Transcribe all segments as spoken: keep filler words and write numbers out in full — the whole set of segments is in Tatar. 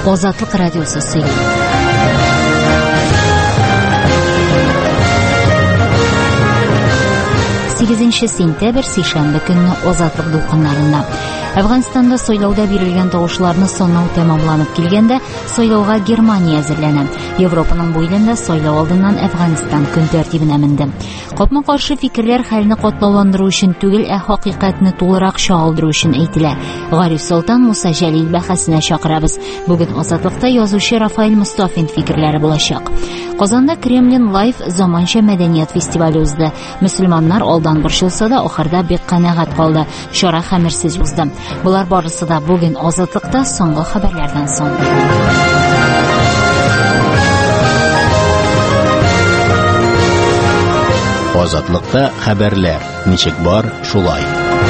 Азатлык радиосы сөйли. сигезенче сентябрь сейшәмбе көнне Азатлык дулкыннарында. Әфганстанда сайлауда бирелгән тавышларны санау тәмамланып килгәндә, сайлауга Германия әзерләнә. Европаның буйлында сайлау алдыннан Әфганстан көн тәртибенә менде. Капма-каршы фикерләр хәлне катлауландыру өчен түгел, ә хакыйкатьне тулырак чагылдыру өчен әйтелә. Гариф Солтан Муса Җәлил бәхәсенә чакырабыз. Бүген Азатлыкта язучы Рафаэль Мустафин фикерләре булачак. Казанда Кремлин Лайф заманча мәдәният фестивале узды. Мөселманнар алдан борчылса да, ахырда бик канәгать калды. Чара хәмерсез узды. Булар барысы да бүген Азатлыкта соңгы хәбәрләрдән соң. Азатлыкта хәбәрләр. Ничек бар, шулай.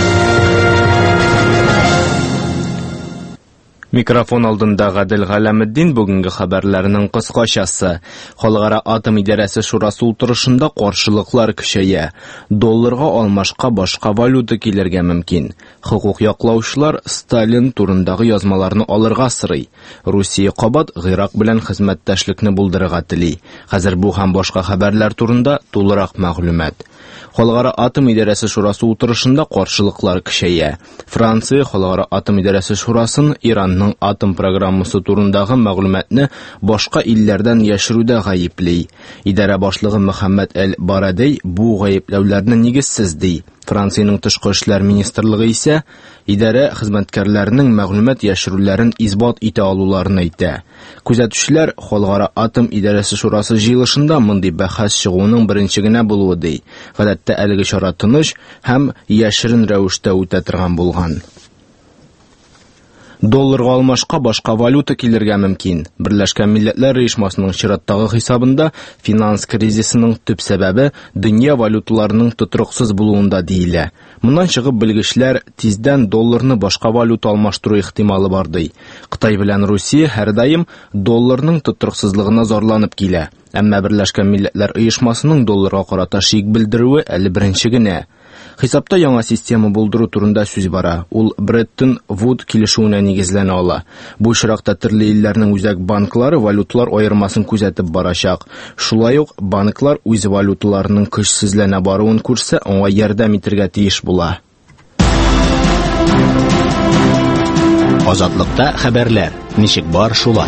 Микрофон алдында Гадел Галәметдин бүгенге хәбәрләрнең кыскачасы. Халыкара атом идарәсе шурасы утырышында каршылыклар көчәя. Долларга алмашка башка валюта килергә мөмкин. Хукук яклаучылар Сталин турындагы язмаларны алырга сорый. Русия кабат Гыйрак белән хезмәттәшлекне булдырырга тели. Хәзер бу һәм башка хәбәрләр турында тулырак мәгълүмат. Халыкара атом идарәсе шурасы утырышында каршылыклар көчәя. Франция Халыкара атом идарәсе шурасын Иранның атом программасы турындагы мәгълүматны башка илләрдән яшерүдә гаепли. Идарә башлыгы Мөхәммәд әл-Барадей бу гаепләүләрне нигезсез ди. Франциянең тышкы эшләр министрлыгы исә идарә хезмәткәрләренең мәгълүмат яшерүләрен исбат итә алуларын әйтә. Күзәтүчеләр Халыкара атом идарәсе шурасы җыелышында мондый бәхәс чыгуның беренче генә булуы ди. Гадәттә әлеге чара тыныч һәм яшерен рәвештә үтә торган булган. Долларга алмашка башка валюта килергә мөмкин. Берләшкән Милләтләр оешмасының чираттагы хисабында финанс кризисының төп сәбәбе дөнья валюталарының тотрыксыз булуында диелә. Моннан чыгып белгечләр тиздән долларны башка валюта алмаштыру ихтималы бар ди. Кытай белән Русия һәрдаим долларның тотрыксызлыгына зарланып килә. Әмма Берләшкән Милләтләр оешмасының долларга карата шик белдерүе әле беренче генә. Хисапта яңа система булдыру турында сүз бара. Ул Бреттон Вуд килешүенә нигезләнә ала. Бу очракта төрле илләрнең үзәк банклары валюталар аермасын күзәтеп барачак. Шулай ук банклар үз валюталарының көчсезләнә баруын күрсә, аңа ярдәм итәргә тиеш була. Азатлыкта хәбәрләр. Ничек бар, шулай.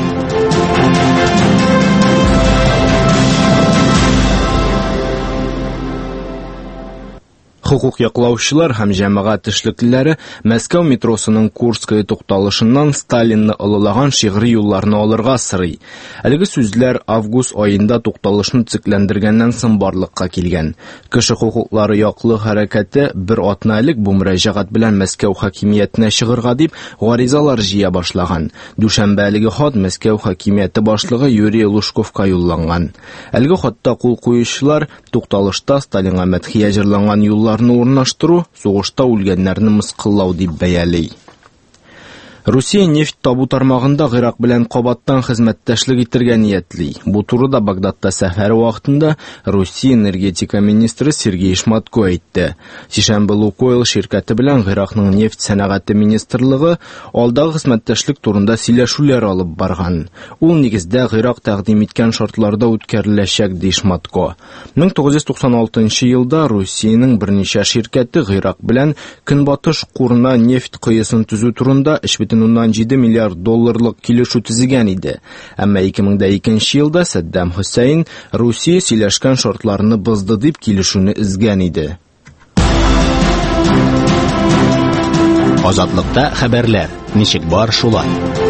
Хукук яклаучылар һәм җәмәгать эшлеклеләре Мәскәү метросының Курская тукталышыннан Сталинны олылаган шигъри юлларны алырга сорый. Әлеге сүзләр август аенда тукталышны цикләндергәннән соң барлыкка килгән. Кеше хукуклары яклы хәрәкәте бер атна элек бу мөрәҗәгать белән Мәскәү хакимиятенә чыгырга дип гаризалар җыя башлаган. Дүшәмбе әлеге хат Мәскәү хакимияте башлыгы Юрий Лужковка юлланган. Әлеге хатта кул куючылар тукталышта Сталинга мәдхия җырланган юллар урнаштыру, сугышта үлгәннәрне мыскыллау дип бәяли. Русия нефть табу тармагында Гыйрак белән кабаттан хезмәттәшлек итәргә ниятли. Бу турыда Багдадта сәфәре вакытында Русия энергетика министры Сергей Шматко әйтте. Сишәмбе Лукойл ширкәте белән Гыйракның нефть сәнәгате министрлыгы алдагы хезмәттәшлек турында сөйләшүләр алып барган. Ул нигездә Гыйрак тәкъдим иткән шартларда үткәреләчәк ди Шматко. мең тугыз йөз туксан алтынчы елда Русиянең берничә ширкәте Гыйрак белән Көнбатыш курына нефть кыйысын төзү турында өч бөтен уннан җиде миллиард долларлык килешү төзегән иде. Әмма ике мең икенче елда Саддам Хусейн Русия сөйләшкән шартларны бозды дип килешүне изгән иде. Азатлыкта хәбәрләр. Ничек бар, шулай.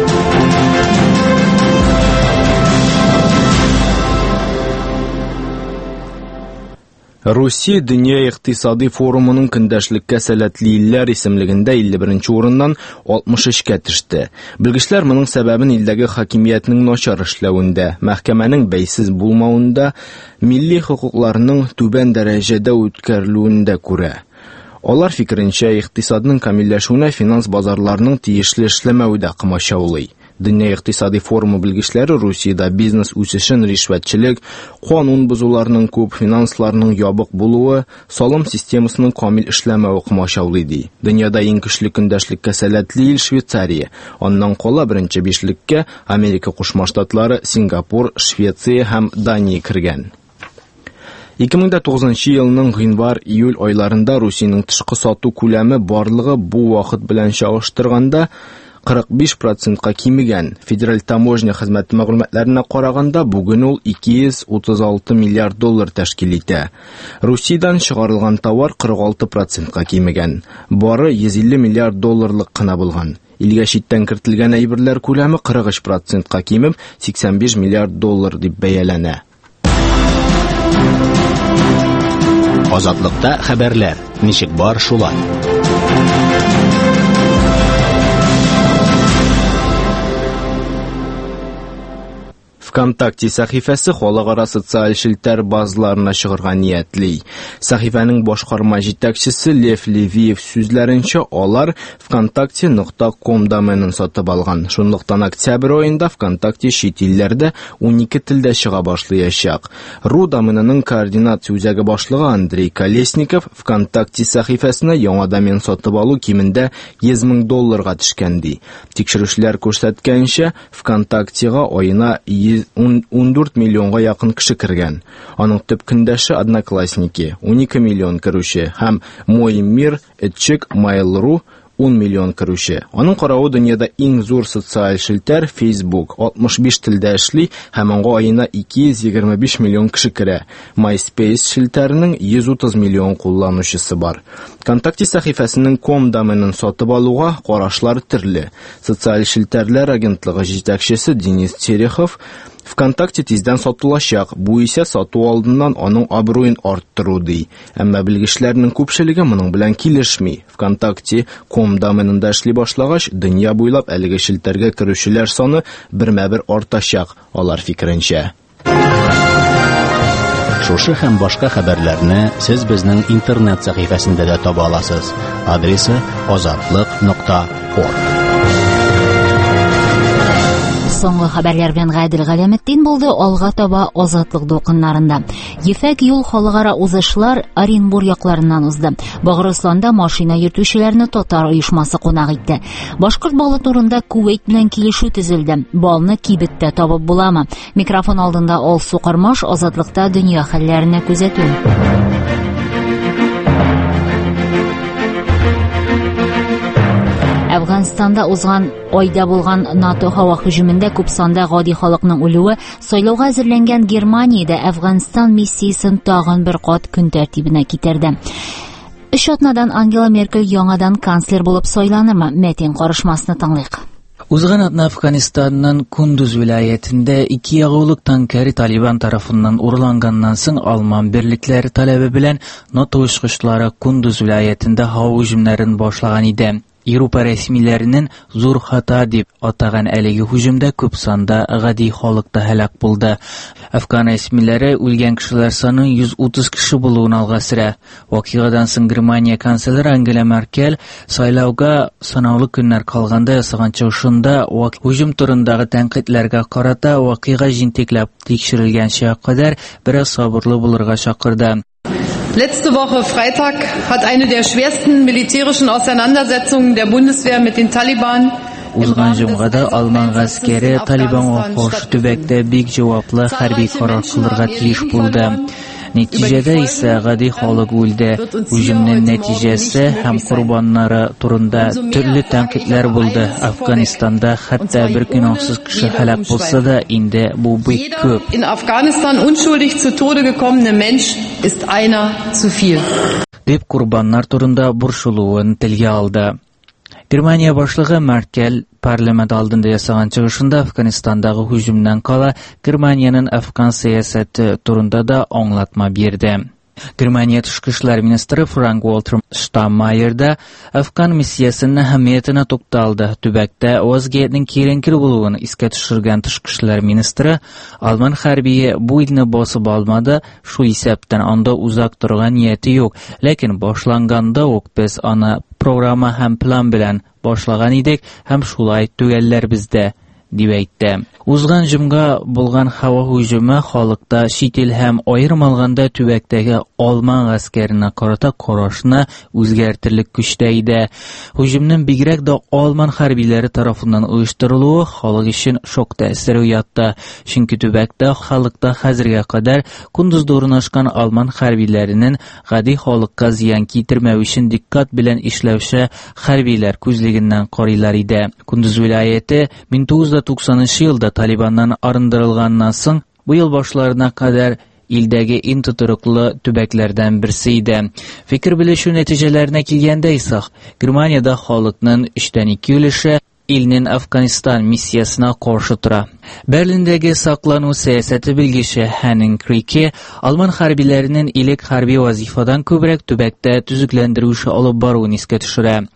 Русия дөнья икътисади форумының көндәшлеккә сәләтле илләр исемлегендә илле беренче урыннан алтмыш өчкә төште. Белгечләр моның сәбәбен илдәге хакимиятның начар эшләвендә, мәхкәмәнең бәйсез булмавында, милли хокукларның түбән дәрәҗәдә үткәрелүендә күрә. Алар фикеренчә, икътисадның камилләшүенә финанс базарларының тиешле эшләмәве дә комачаулый. Dünya iqtisadi forumu bilgiçləri Rusiyada biznes үсешен, rişvətçilik, qanun buzullarının көп, finanslarının yabıq buluğu, salım sistemasının kamil işləməyi qımaşavlı idi. Dünyada en güçlü kündəşlikə sələtli il Şvetsariya, ondan qola birinci beşlikə Amerika Qoşma Ştatları, Singapur, Şvetsiya həm Daniya kirgan. iki ming to'qqizinchi yılının yanvar-iyul oylarında Rusiyanın tışqı satу ko'lami barlığı bu vaqt bilan şağıştırğanda qirq besh prosentga kimigan. Federal Tamojnya xizmati ma'lumotlarına qaraganda bugun ol ikki yuz o'ttiz olti milliard dollar tashkil etadi. Rusiyadan chiqarilgan tovar qirq olti prosentga kimigan. Bori yuz ellik milliard dollarlik qina bo'lgan. Ilga chetdan kiritilgan aybirlar ko'lami qirq uch prosentga kemib sakson besh milliard dollar deb bayalanadi. Ozodlikda xabarlar. Nishik bor shulay. Vkontakte sahifəsi xalqara sosial şiltər bazlarına шығırğan niyətli. Sahifənin boshqarma yetakçisi Lev Leviyev sözlərincə onlar vkontakte nöqta com domenini satıb alğan. Şunluqdan oktyabr ayında Vkontakte şet illərdə on ikki tildə çığa başlayacaq. Ru domeninin koordinasiya üzəgi başlığı Andrey Kolesnikov Vkontakte sahifəsinə yangi domen satıb alu kimində yüz min dollarga düşkəndi. Tekshirishlər ko'rsatgancha Vkontakte'ga oyına o'n to'rt millionga yaqin kishi kirgan. Оның төп көндәше Одноклассники o'n ikki million kiruvchi ham Moy Mir, Etchik, Mail.ru o'n million kiruvchi. Оның qarauı dünyada eng zo'r sotsial shiltər Facebook oltmish besh tilda ishli, ham аңа ayına ikki yuz yigirma besh million kishi kira. MySpace shiltərining yuz o'ttiz million kullanıcısı бар. Vkontakte sahifəsinin com domenini satıb aluğa qarashlar turli. Sotsial shiltərlər agentligi yetakchisi Denis Terexov Vkontakte tezdən satılacaq. Bu isə satу aldından onun abroyun arttırıdı. Әмма bilgiçlərinin көпшілігі мұның білән келішмей. Vkontakte com domenində işli başlağaç, dünya boylап әлігі шилтәргә kirüşçülər sonu birmə-bir artacaq, алар fikrinчә. Шушы һәм башка хәбәрләрне сез безнең интернет сәхифәсендә дә таба аласыз. Адресы ozodlik nokta org. Соңгы хәбәрләр белән Гадил Галәметдин булды. Алга таба Азатлык дулкыннарында. Ефәк юл халыкара узышлар Оренбур якларыннан узды. Багырысланда машина йөртүчеләрне татар оешмасы кунак итте. Башкорт балы турында Кувейт белән килешү төзелде. Балны Кибеттә табып буламы? Микрофон алдында Алсу Кармаш, Азатлыкта дөнья хәлләренә күзәтү. Әфганстанда узган айда булган НАТО һава һөҗүмендә күп санда гади халыкның үлүе сайлауга әзерләнгән Германиядә Әфганстан миссиясын тагын бер кат көн тәртибенә китерде. Өч атнадан Ангела Меркель яңадан канцлер булып сайланырмы? Мәтин карышмасына тыңлыйк. Узган атна Әфганистанның Кундуз вилаятында ике ягулык танкер Талибан тарафыннан урланганнан соң Алман берлекләре таләбе белән НАТО очкычлары Кундуз вилаятында һава һөҗүмнәрен башлаган иде. Европа рәсмиләренең зур хата дип атаган әлеге һөҗүмдә күп санда гади халыкта һәлак булды. Әфган рәсмиләре үлгән кешеләр саны йөз утыз кеше булуын алга сөрә. Вакыйгадан соң Германия канцлеры Ангела Меркель сайлауга санаулы көннәр калганда ясаган чыгышында һөҗүм турындагы тәнкыйтьләргә карата вакыйга җинтекләп тикшерелгәнчә кадәр бераз сабырлы булырга чакырды. Letzte Woche Freitag hat eine der schwersten militärischen Auseinandersetzungen der Bundeswehr mit den Taliban Узган җомгада Алман гаскәре Талибанга каршы төбәктә бик җаваплы хәрби карар кылырга тиеш булды. Нәтиҗәдә исә гади халык үлде. Һөҗүмнең нәтиҗәсе һәм курбаннары турында төрле тәнкыйтьләр булды. Әфганистанда хәтта бер гөнаһсыз кеше һәлак булса да инде бу бик күп. In Afghanistan unschuldig zu Tode gekommene Mensch ist einer zu viel. Дип курбаннар турында борчылуын телгә алды. Германия башлыгы Меркель парламент алдында ясаган чыгышында Әфганистандагы һөҗүмнән кала Германияның Әфган сәясәте турында да аңлатма бирде. Германия тышкы эшләр министры Франк-Вальтер Штайнмайер да Әфган миссиясының әһәмиятенә тукталды. Төбәктә вазгиятның киеренкер булуын искә төшергән тышкы эшләр министры Алман хәрбие бу илне басып алмады, шу исәптән анда узак торган нияте юк, ләкин башланганда ук без аны программа һәм план белән башлаган идек һәм шулай төгәлләр бездә, дип әйтте. Узган җомга булган һава һөҗүме халыкта шител һәм аерым алганда төбәктәге Алман гаскәренә карата карашны үзгәртерлек көчтә иде. Һөҗүмнең бигрәк дә Алман хәрбиләре тарафыннан оештырылуы халык өчен шок тәэсире уятты. Чөнки төбәктә халыкта хәзергә кадәр Кундузда урнашкан Алман хәрбиләренең гади халыкка зыян китермәү өчен диккат белән эшләүче хәрбиләр күзлегеннән карыйлар иде. Кундуз вилаяте мең тугыз йөз туксанынчы елда Талибаннан арындырылганнан соң бу ел башларына кадәр илдәге иң тотрыклы төбәкләрдән берсе иде. Фикер белешү нәтиҗәләренә килгәндә исә, Германиядә халыкның өчтән ике өлеше илнең Афганистан миссиясына каршы тора. Берлиндәге саклану сәясәте белгече Хеннинг Крике Алман хәрбиләренең илек хәрби вазифадан күбрәк төбәктә төзекләндерүше алып баруын искә төшерә.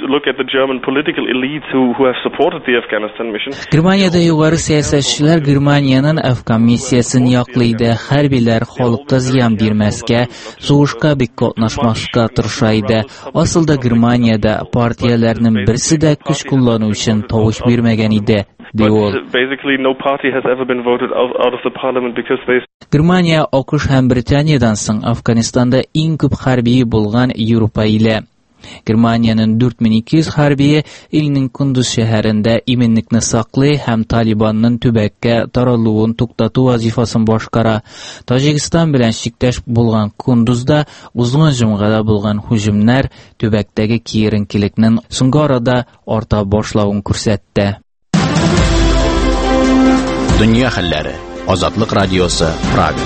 Германиядә югары сәясәтчеләр Германияның Афган миссиясын яклый иде. Хәрбиләр халыкка зыян бирмәскә, сугышка бик катнашмаска тырыша иде. Асылда Германиядә партияләрнең берсе дә көч куллану өчен тавыш бирмәгән иде. Германия, АКШ һәм Британиядан соң Афганистанда иң күп хәрби булган Европа иле. Германиянең дүрт мең ике йөз хәрбие илнең Кундуз шәһәрендә именлекне саклый һәм Талибанның төбәккә таралуын туктату вазифасын башкара. Таҗикстан белән чиктәш булган Кундузда узган җомгада булган һөҗүмнәр төбәктәге киеренкелекнең соңгы арада арта башлавын күрсәтте. Дөнья хәлләре. Азатлык радиосы, Прага.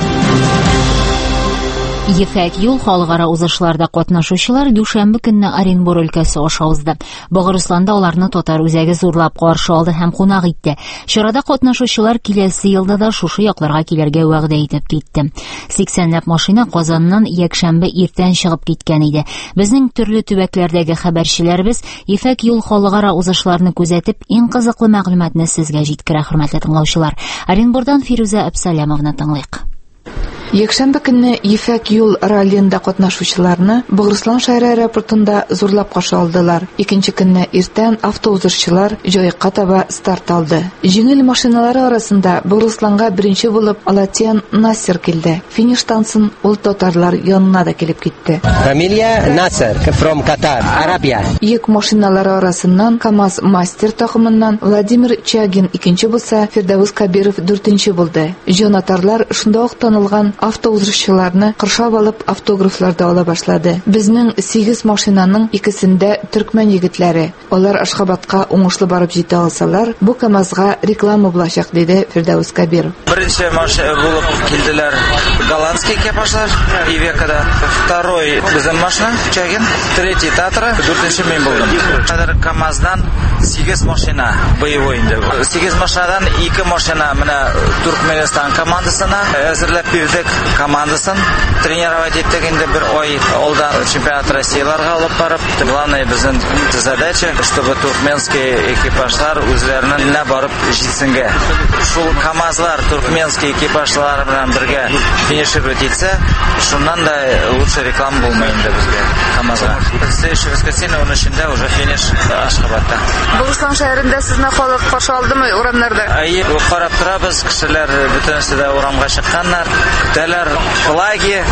Ефәк юл халыкара узышларда катнашучылар дүшәмбе көнне Оренбур өлкәсе аша узды. Богырысланда аларны татар үзәге зурлап каршы алды һәм кунак итте. Чарада катнашучылар киләсе елда да шушы якларга килергә вәгъдә итеп китте. сиксәнләп машина Казаннан якшәмбе иртән чыгып киткән иде. Безнең төрле төбәкләрдәге хәбәрчеләребез Ефәк юл халыкара узышларны күзәтеп, иң кызыклы мәгълүматны сезгә җиткерә, хөрмәтле тыңлаучылар. Оренбурдан Фируза Әбсәләмовна тыңлыйк. Якшәмбе көнне Ефәк юл раллиендә катнашучыларны Богырыслан шәһәре аэропортында зурлап каршы алдылар. Икенче көнне иртән автоузышчылар җаекка таба старт алды. Җиңел машиналары арасында Богырысланга беренче булып Алатиан Насер килде. Фиништан соң ул татарлар янына да килеп китте. Фамилия Насер, from Qatar, Arabia. Йөк машиналары арасыннан КамАЗ Мастер тахымыннан Владимир Чагин икенче булса, Фирдәвес Кабиров дүртенче булды. Җанатарлар шунда ук танылган автоузышчыларны кыршап алып автографларда ала башлады. Безнең сигез машинаның икесендә төркмән егетләре. Алар Ашхабадка уңышлы барып җитә алсалар, бу КамАЗга реклама булачак, диде Фирдәвес Кабиров. Беренче машина булып килделәр голландский экипажлар Ивекада. Второй безнең машина Чагин, третий Татра, дүртенче мин булдым. Хәзер КамАЗдан сигез машина боевой инде. сигез машинадан ике машина менә Туркменстан командасына әзерләп бирдек. Командасын тренировать иттек инде бер ай алдан чемпионат Россияларга алып барып. Главное безнең задача, чтобы туркменский экипажлар үзләренә барып җитсенгә. Шул КамАЗлар туркменский экипажлар белән бергә финишировать итсә, шуннан да лучше реклама булмый инде безгә КамАЗга. Следующее воскресенье унөчендә уже финиш Ашхабадта. Богырыслан шәһәрендә сезне халык каршы алдымы урамнарда? Әйе, карап торабыз, кешеләр бөтенесе дә урамга чыкканнар. Тәләр флаги,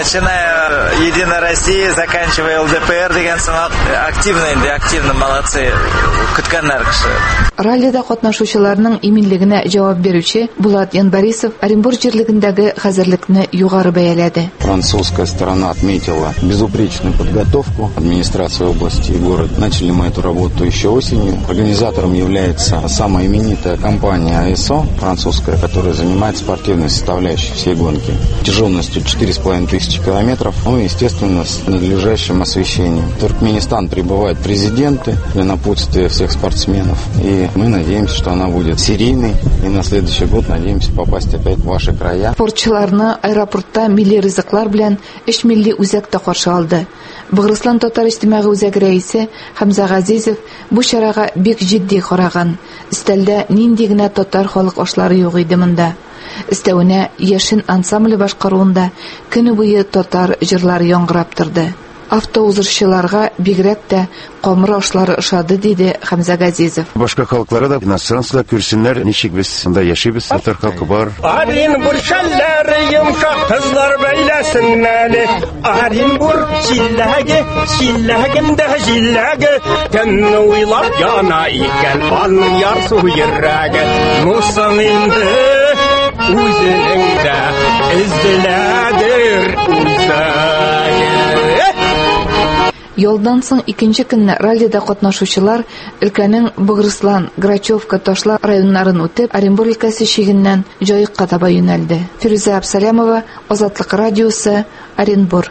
начиная Единая Россия, заканчивая ЛДПР дигән сымак активно инде, активно, молодцы. Көткәннәр кеше. Раллида катнашучыларның иминлегенә җавап бирүче Булат Янбарисов Оренбур җирлегендәге хәзерлекне югары бәяләде. Французская сторона отметила безупречную подготовку. Администрация области и город начали мы эту работу еще осенью. Организатором является самая именитая компания АСО, французская, которая занимается спортивной составляющей всей гонки. Протяженностью четыре с половиной тысячи километров, ну и, естественно, с надлежащим освещением. В Туркменистан прибывают президенты для напутствия всех спортсменов. И мы надеемся, что она будет серийной. И на следующий год надеемся попасть опять в ваши края. Спортчыларны аэропортта милли ризыклар белән өч милли үзәк тә каршы алды. Богырыслан татар иҗтимагый үзәге рәисе Хамза Газизов бу чарага бик җитди караган. Өстәлдә нинди генә татар халык ашлары юк иде монда. Өстәвенә яшен ансамбле башкаруында көне буе татар җырлары яңгырап торды. автоузырчыларга бигрәк тә камыр ашлары ошады, диде Хәмзә Газизов. Башка халыкларга да иностранцлар күрсеннәр, ничек biz анда яшибез, татар халкы бар. Оренбур шәлләре йомшак кызлар бәйләсен мәле. Оренбур җилләге, җилләгендә җилләге, тәнне уйлап яна икән аның ярсу йөрәге. Мусын инде үзенең дә изделәдер үзәге. Yoldan соң икенче көнне раллида катнашучылар өлкәнең Бугрыслан, Грачевка, Ташла районнарын үтеп, Оренбур өлкәсе чигеннән Җаекка таба юнәлде. Фирүзә Абсалямова, Азатлык радиосы, Оренбур.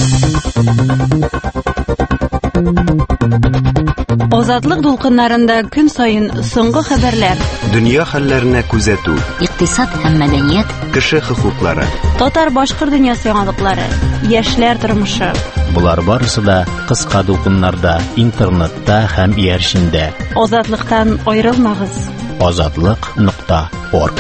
Азатлык дулкыннарында көн саен соңгы хәбәрләр. Дөнья хәлләренә күзәтү. Икътисад һәм мәдәният. Кеше хокуклары. Татар-башкорт дөньясы яңалыклары. Яшьләр тормышы. Булар барысы да кыска дулкыннарда, интернетта һәм иярчендә. Азатлыктан аерылмагыз. азатлык нокта орг.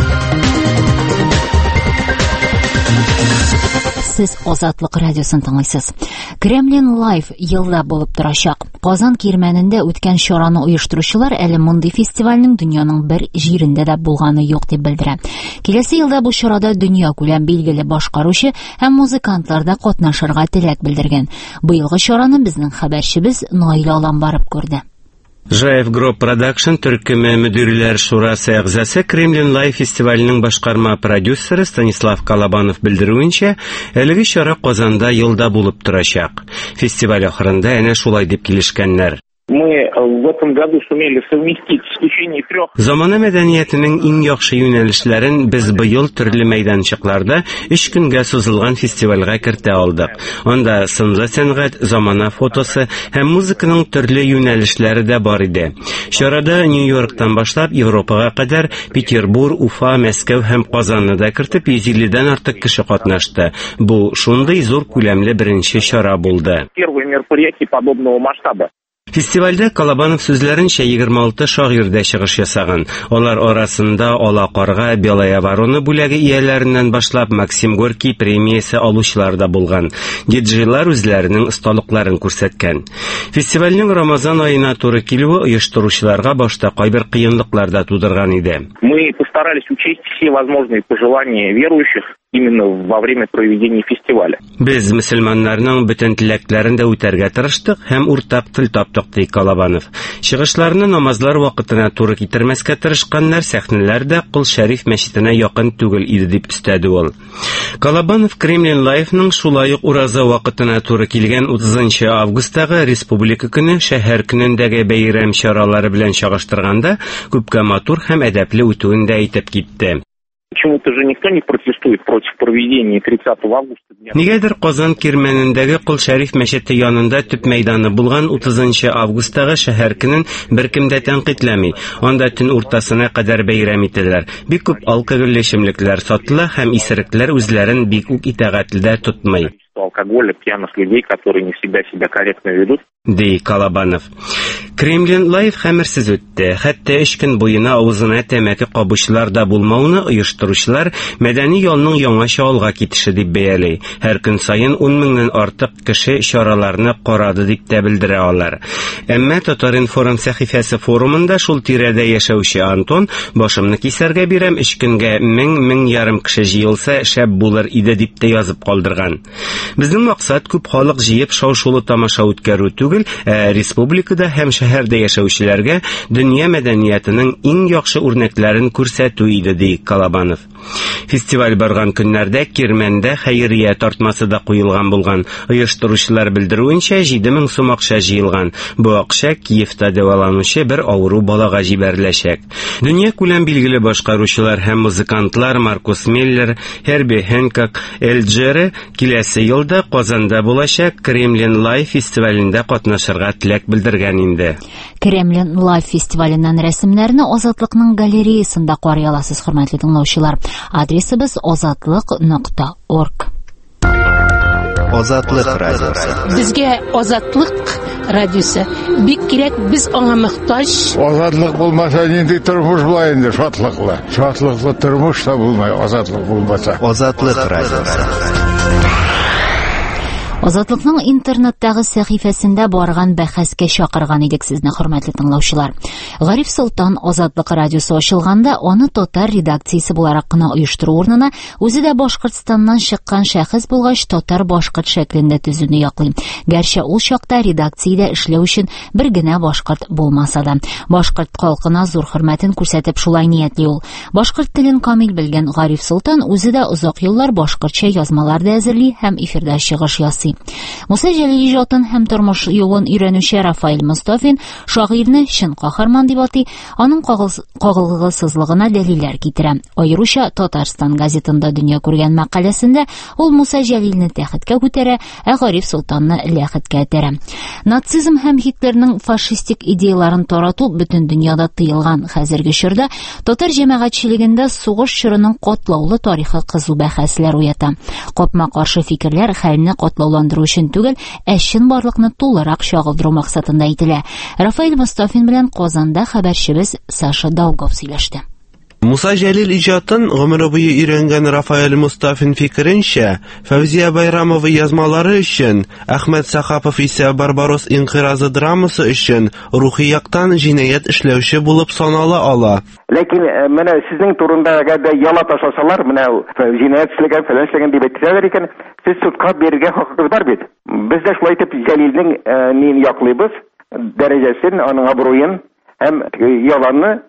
Сез Азатлык радиосын тыңлыйсыз. Кремлин Live елда булып торачак. Казан кирмәнендә үткән чараны оештыручылар әле мондый фестивальнең дөньяның бер җирендә дә булганы юк дип белдерә. Киләсе елда бу чарада дөнья күләм билгеле башкаручы һәм музыкантлар да катнашырга теләк белдергән. Быелгы чараны безнең хәбәрчебез Наил Алан барып күрде. Жаев Group Production төркеме мөдирләр шурасы әгъзасы Кремлин Live фестиваленең башкарма продюсеры Станислав Колобанов белдерүенчә, әлеге чара Казанда елда булып торачак. Фестиваль ахырында әнә шулай дип килешкәннәр. Мы в этом году сумели совместить в течение трех... Замана мәдәниятенең иң яхшы юнәлешләрен без быел төрле мәйданчыкларда өч көнгә сузылган фестивальгә кертә алдык. Анда сынлы сәнгать, замана фотосы һәм музыканың төрле юнәлешләре дә бар иде. Чарада Нью-Йорктан башлап Европага кадәр Петербург, Уфа, Мәскәү һәм Казанны да кертеп йөз илледән артык кеше катнашты. Бу шундый зур күләмле беренче чара булды. Первое мероприятие подобного масштаба. Фестивальдә Колобанов сүзләренчә егерме алты шагыйрь дә чыгыш ясаган. Алар арасында Ала Карга, Белая Ворона бүләге ияләреннән башлап Максим Горький премиясе алучылар да булган. Диджейлар үзләренең осталыкларын күрсәткән. Фестивальнең Рамазан аена туры килүе оештыручыларга башта кайбер кыенлыклар да тудырган иде. Мы постарались учесть все возможные пожелания верующих именно во время проведения фестиваля. Без мөселманнарның бөтен теләкләрен дә үтәргә тырыштык һәм уртак тел таптык, ди Колобанов. Чыгышларны намазлар вакытына туры китермәскә тырышканнар сәхнәләр дә Кол Шәриф мәчетенә якын түгел иде дип өстәде ул. Колобанов Кремлин Live-ның шулай ук ураза вакытына туры килгән утызынчы августагы Республика көне шәһәр көнендәге бәйрәм чаралары белән чагыштырганда күпкә матур һәм әдәпле үтүен дә әйтеп китте. Почему-то же никто не протестует против проведения тридцатого августа. Нигәдер Казан кирмәнендәге Кол Шәриф мәчете янында төп мәйданы булган утызынчы августагы шәһәр көнен беркем дә тәнкыйтьләми. Анда төн уртасына кадәр бәйрәм ителәр. Бик күп алкоголь эчемлекләр сатыла һәм исерекләр үзләрен бик үк итәгатьле тотмый. Алкоголя, пьяных людей, которые не всегда себя корректно ведут. Ди Колобанов. Кремлин Live хәмерсез үтте. Хәтта өч көн буена авызына тәмәке кабучылар да булмауны оештыручылар мәдәни ялның яңача алга китеше дип бәяли. Һәр көн саен ун меңнән артык кеше чараларны карады дип тә белдерә алар. Әмма Татар-информ сәхифәсе форумында шул тирәдә яшәүче Антон башымны кисәргә бирәм, өч көнгә мең-мең ярым кеше җыелса шәп булыр иде дип тә язып калдырган. Безнең максат күп халык җыеп шау-шулы тамаша үткәрү түгел, ә республикада һәм шәһәрдә яшәүчеләргә дөнья мәдәниятенең иң яхшы үрнәкләрен күрсәтү иде, ди Колобанов. Фестиваль барган көннәрдә Кирмәндә хәйрия тартмасы да куелган булган. Оештыручылар белдерүенчә җиде мең сум акча җыелган. Бу акча Киевта дәваланучы бер авыру балага җибәреләчәк. Дөнья күләм билгеле башкаручылар һәм музыкантлар Маркус Миллер, Херби Хэнкок, Эльджере киләсе елда Казанда булачак Кремлин Live фестивалендә катнашырга теләк белдергән инде. Кремлин Live фестиваленнән рәсемнәрне Азатлыкның галереясында карый аласыз, хөрмәтле тыңлаучылар. Адресыбыз азатлык нокта орг. Азатлык радиосы. Безгә Азатлык радиосы бик кирәк, без аңа мохтаҗ. Азатлык булмаса нинди тормыш була инде, шатлыклы. Шатлыклы тормыш та булмай, азатлык булмаса. Азатлык радиосы. Азатлыкның интернеттагы сәхифәсендә барган бәхәскә чакырган идек сезне, хөрмәтле тыңлаучылар. Гариф Солтан Азатлык радиосы ачылганда, аны татар редакциясе буларак кына оештыру урынына, үзе дә Башкортстаннан чыккан шәхес булгач, татар-башкорт шәклендә төзүне яклый. Гәрчә ул чакта редакциядә эшләү өчен бер генә башкорт булмаса да, башкорт халкына зур хөрмәтен күрсәтеп шулай ниятли ул. Башкорт телен камил белгән Гариф Солтан үзе дә озак еллар башкортча язмалар да әзерли һәм эфирдә чыгыш ясый. Муса Җәлил иҗатын һәм тормыш юлын өйрәнүче Рафаэль Мостафин шагыйрьне чын каһарман дип атый, аның кагылгысызлыгына дәлилләр китерә. Аеруча Татарстан газетында дөнья күргән мәкаләсендә ул Муса Җәлилне тәхеткә күтәрә, ә Гариф Солтанны ләхеткә этәрә. Нацизм һәм Гитлерның фашистик идеяларын тарату бөтен дөньяда тыелган хәзерге чорда татар җәмәгатьчелегендә сугыш чорының катлаулы тарихы кызу бәхәсләр уята. Капма-каршы фикерләр хәлне катлауландыру өчен түгел, ә чын барлыкны тулырак чагылдыру максатында әйтелә. Рафаэль Мостафин белән Казанда хәбәрчебез Саша Долгов сөйләште. Муса Җәлил иҗатын гомере буе өйрәнгән Рафаэль Мустафин фикеренчә, Фәүзия Байрамова язмалары өчен, Әхмәт Сахапов исә Барбарос инкыйразы драмасы өчен рухи яктан җинаять эшләүче булып санала ала. Ләкин менә сезнең турында әгәр яла ташасалар, менә җинаять эшләгән, фәлән эшләгән дип әйтсәләр икән, сез судка бирергә хакыгыз бар бит. Без дә шулай итеп Җәлилнең нин яклыйбыз, дәрәҗәсен, аның абруен һәм яланны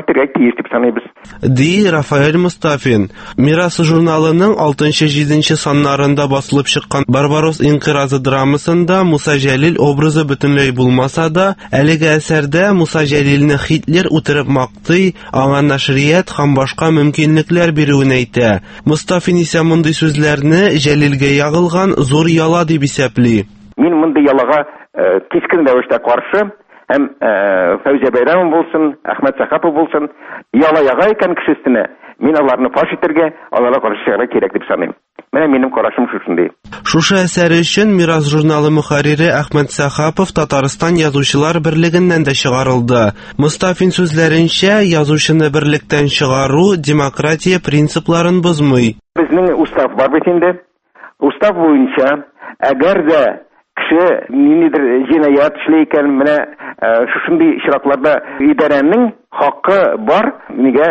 Ди Рафаэль Мустафин. Мирас журналының алтынчы-җиденче саннарында басылып чыккан Барбарос инкыйразы драмасында Муса Җәлил образы бөтенләй булмаса да, әлеге әсәрдә Муса Җәлилне Хитлер үтереп мактый, аңа нәшрият һәм башка мөмкинлекләр бирүен әйтә. Мустафин исә мондый сүзләрне Җәлилгә ягылган зур яла дип исәпли. Мин мондый ялага кискен рәвештә каршы. Һәм Фәүзия Байрамов булсын, Әхмәт Сахапов булсын, яла-яга икән кешесенә, мин аларны фаш итәргә, аларга каршы чыгарга кирәк дип саныйм. Менә минем карашым шушындый. Шушы әсәре өчен Мирас журналы мөхәррире Әхмәт Сахапов Татарстан язучылар берлегеннән дә чыгарылды. Мустафин сүзләренчә, язучыны берлектән чыгару демократия принципларын бозмый. Безнең устав бар бит инде. Устав буенча, әгәр дә кеше ниндидер җинаять эшли икән, менә шушындый чиракларда идарәнең хакы бар, нигә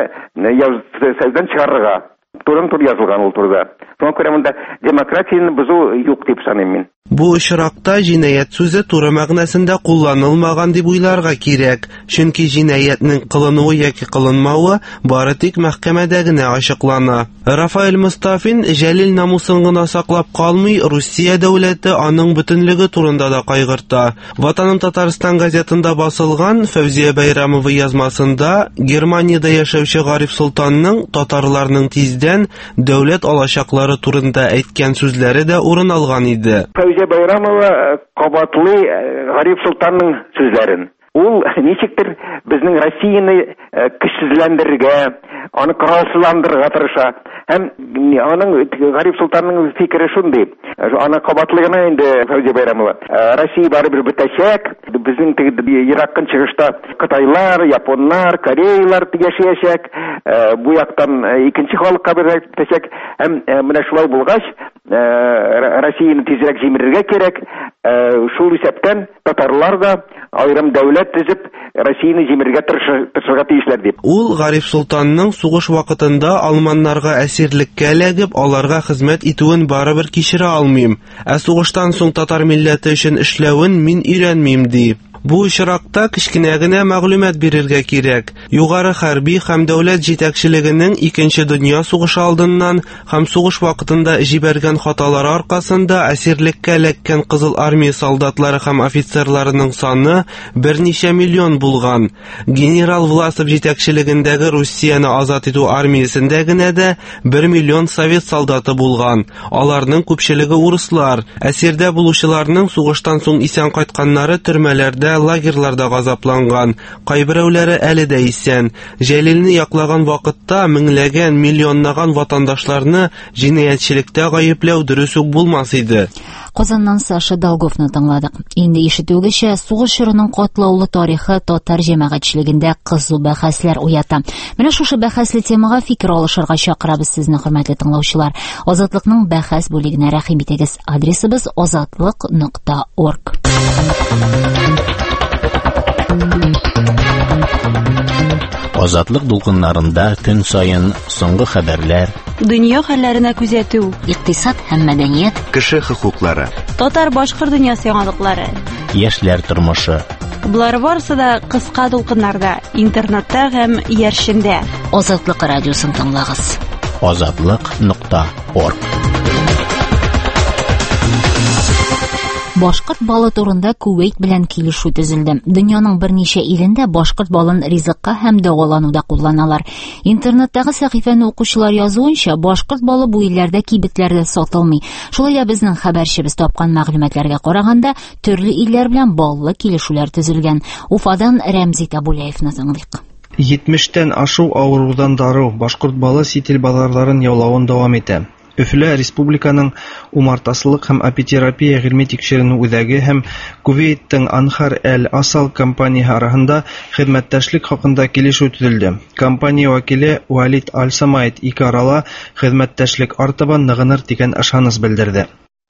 язудан чыгарырга. Турын-тур язылган ул турыда. Шуңа күрә монда демократияны бозу юк дип саныйм мин. Бу очракта җинаять сүзе туры мәгънәсендә кулланылмаган дип уйларга кирәк, чөнки җинаятьнең кылынуы яки кылынмавы бары тик мәхкәмәдә генә ачыклана. Рафаэль Мустафин Җәлил намусын гына саклап калмый, Русия дәүләте аның бөтенлеге турында да кайгырта. Ватаным Татарстан газетында басылган Фәүзия Байрамова язмасында Германиядә яшәүче Гариф Солтанның татарларның тиздән дәүләт алачаклары турында әйткән сүзләре дә урын алган иде. Фәүзия Байрамова кабатлый Гариф Солтанның сүзләрен. Ул ничектер безнең Россияны көчсезләндерергә, аны коралсызландырырга тырыша. Һәм аның Гариф Солтанның фикере шундый. Аны кабатлыгына инде Фәүзия Байрамова. Россия барыбер бетәчәк. Безнең ераккын чыгышта Кытайлар, Японнар, Кореялар яшәячәк. Бу яктан икенче халыкка бетәчәк. Һәм менә шулай булгач, Россияны тизрәк җимерергә кирәк. Шул исәптән татарлар да айрым дәүләт төзеп Россияны җимерергә тырышырга тиешләр дип. Ул Гариф Солтанның сугыш вакытында алманнарга әсирлеккә эләгеп, аларга хезмәт итүен барыбер кичерә алмыйм. Ә сугыштан соң татар милләте өчен эшләвен мин өйрәнмим ди. Бу очракта кичкенә генә мәгълүмат бирергә кирәк. Югары хәрби һәм дәүләт җитәкчелегенең икенче дөнья сугышы алдыннан һәм сугыш вакытында җибәргән хаталары аркасында әсирлеккә эләккән Кызыл армия солдатлары һәм офицерларының саны берничә миллион булган. Генерал Власов җитәкчелегендәге Русияны азат итү армиясендә генә дә бер миллион совет солдаты булган. Аларның күпчелеге урыслар. Әсирдә булучыларның сугыштан соң исән кайтканнары төрмәләрдә вә лагерьларда газапланган, кайберәүләре әле дә исән. Җәлилне яклаган вакытта меңләгән, миллионнаган ватандашларны җинаятьчелектә гаепләү дөрес үк булмас иде. Казаннан Саша Долговны тыңладык. Инде ишетүгечә сугыш чорының катлаулы тарихы татар җәмәгатьчелегендә кызу бәхәсләр уята. Менә шушы бәхәсле темага фикер алышырга чакырабыз сезне, хөрмәтле тыңлаучылар. Азатлыкның бәхәс бүлегенә рәхим итегез. Адресыбыз азатлык нокта орг. Азатлык дулкыннарында көн сайын соңгы хәбәрләр, дөнья хәлләренә күзәтү, икътисад һәм мәдәният, кеше хокуклары, татар-башкорт дөньясы яңалыклары, яшьләр тормышы. Булар барысы да кыска дулкыннарда, интернетта һәм яршендә. Азатлык радиосын тыңлагыз. азатлык нокта орг. Башкорт балы турында Кувейт белән килешү төзелде. Дөньяның берничә илендә башкорт балын ризыкка һәм дәвалануда кулланалар. Интернеттагы сәхифәне укучылар язуынча, башкорт балы бу илләрдә кибетләрдә сатылмый. Шулай да безнең хәбәрчебез тапкан мәгълүматларга караганда, төрле илләр белән баллы килешүләр төзелгән. Уфадан Рәмзит Абулаевны тыңлыйк. Йитмештән ашу авырудан дару башкорт балы сител базарларын яулавын дәвам итә. Өфлә республиканың умартасылык һәм апитерапия гыйльми тикшеренү үзәге һәм Кувейттың Анхар Әл-Асал компанияһы арасында хезмәттәшлек хакында килешү төзелде. Компания вәкиле Валид Аль-Самаид ике арала хезмәттәшлек артабан ныгыныр дигән ышаныс белдерде.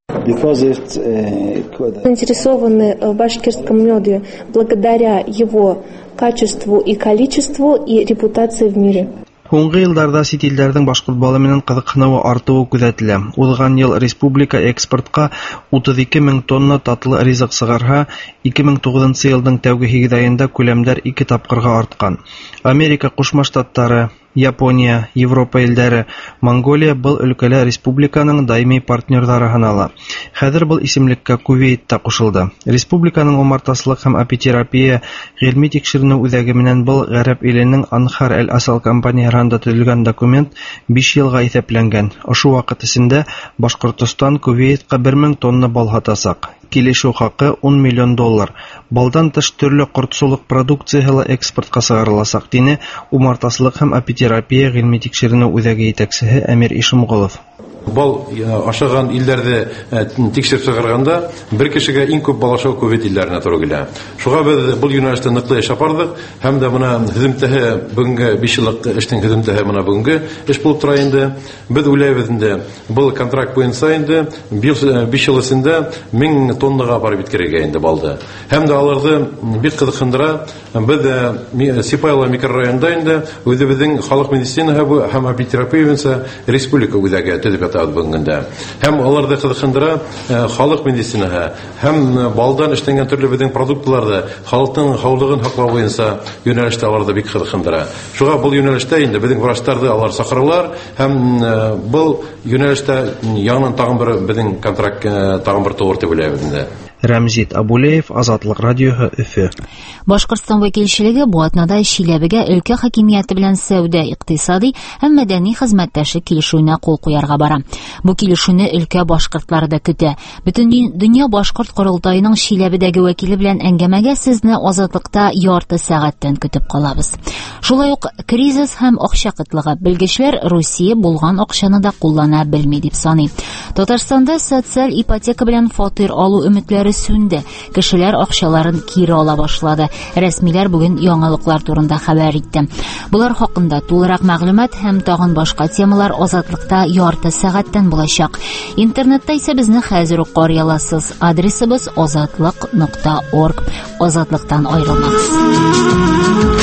Заинтересованы в башкирском меде благодаря его качеству и количеству и репутации в мире. Соңгы елларда сит илләрнең башкорт балы менән кызыксынуы артуы күзәтелә. Узган ел республика экспортка утыз ике мең тонна татлы ризык сыгарга, ике мең тугызынчы елның тәүге һигез аенда күләмдәр ике тапкырга арткан. Америка Кушма Штаттары, Япония, Европа илләре, Монголия был өлкәләр республиканың даими партнерлары санала. Хәзер был исемлеккә Кувейт та кушылды. Республиканың умартасылык һәм апитерапия гыйльми тикшеренү үзәге менән был гарәп иленең Анхар Әл-Асал компаниясында төзелгән документ биш елга исәпләнгән. Ошо вакыт эчендә Башкортстан Кувейтка бер мең тонна бал һатасак. Килешү хакы он миллион доллар. Балдан тыш төрле кортсулык продукцияле экспортка сыгарыласак, дине умартасылык һәм апитерапия гыйльми тикшеренү үзәге итәкчесе Әмир Ишмугылов. Бал ашаган илләрдә тикшереп чыгарганда бер кешегә иң күп бал ашау Кувейт илләренә туры килә. Шуга без бу юнәлештә ныклы эш апардык һәм дә моны хезмәттәге бүгенге биш еллык эштең хезмәттәге моны бүгенге эш булып тора инде. Без уйлайбыз инде, бу контракт буенча инде биш ел эчендә мең тоннага барып биткерергә инде балды. Һәм дә аларны бик кызыксындыра. Без Сипайло микрорайонында инде үзебезнең халык медицинаһы һәм апитерапия буенча республика үзәге төзеп бүгенгәндә. Һәм аларда кызыксындыра халык медицинаһы һәм балдан эшләнгән төрле безнең продуктларда халыкның һаулыгын һаклау буенча юнәлештә аларда бик кызыксындыра. Шуга бу юнәлештә инде безнең врачтарды алар сакырлар һәм бу юнәлештә яңадан тагын бер безнең контракт тагын бер тугры дип уйлыйбыз инде. Рәмзит Абулаев, Азатлык радиоһы, Өфе. Башкортстан вәкилчелеге бу атнада Чиләбегә өлкә хакимияте белән сәүдә, икътисади һәм мәдәни хезмәттәшлек килешүенә кул куярга бара. Бу килешүне өлкә башкортлары да көтә. Бөтен дөнья башкорт корылтаеның Чиләбедәге вәкиле белән әңгәмәгә сезне Азатлыкта ярты сәгатьтән көтеп калабыз. Шулай ук кризис һәм акча кытлыгы, белгечләр Россия булган акчаны да куллана белми дип саный. Татарстанда социаль ипотека белән фатир алу өметләре сүнде. Кешеләр акчаларын кире ала башлады. Рәсмиләр бүген яңалыклар турында хәбәр итте. Булар хакында тулырак мәгълүмат һәм тагын башка темалар Азатлыкта ярты сәгатьтән булачак. Интернетта исә безне хәзер үк карый аласыз. Адресыбыз азатлык нокта орг. Азатлыктан аерылмагыз.